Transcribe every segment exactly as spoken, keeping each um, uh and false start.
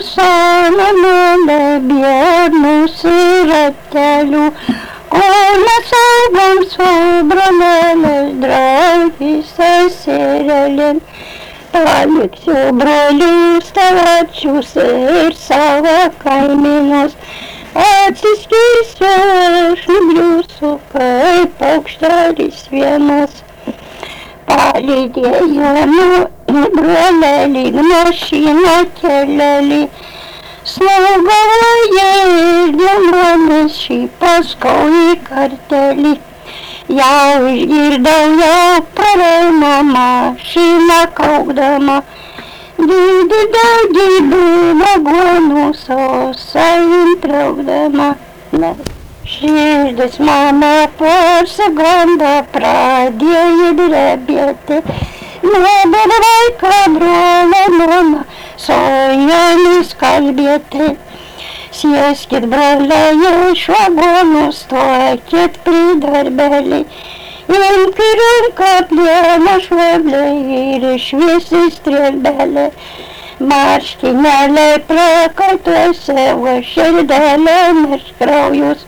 samanele biernu siratelju, ko mēs augam sobralēles draugi sasireliem. Paliksiu broļu stāvāčus ir sava kaiminos, atsiskīsiu šļubļūsu, kai paukštāris vienos. Palidēju no broļēli, mašīna ķelēli, slaugoja dienomis šī paskauji karteli. Jau izgirdau, jau parēma mašīna kaukdama, dīdi daudību vagonu sausajam traukdama. Širdis mana porsagonda pradēja drebėti, neberai, kad brolė mama sojomis kalbėti. Sėskit, broliai, iš vagonų, stokit prie darbelį, imk į ranką plieną šveblį ir išvisi strėlbelį. Marškinėliai prakaituose, o širdelė mirš kraujus.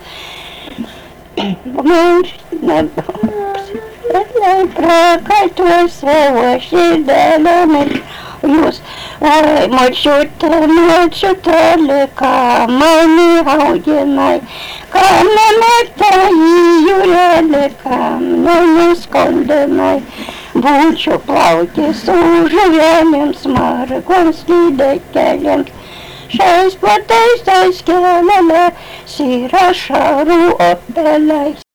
Marškinėliai prakaituose, o širdelė mirš kraujus. Oi, močiute, močiutėlė, ką mane auginai, ką mane jūrelė, ką mane skondinai. Būčiau plaukti su žuvėlėms, margoms lydekėlėms, šiais platais tais kelėliais ir ašarų opeliais.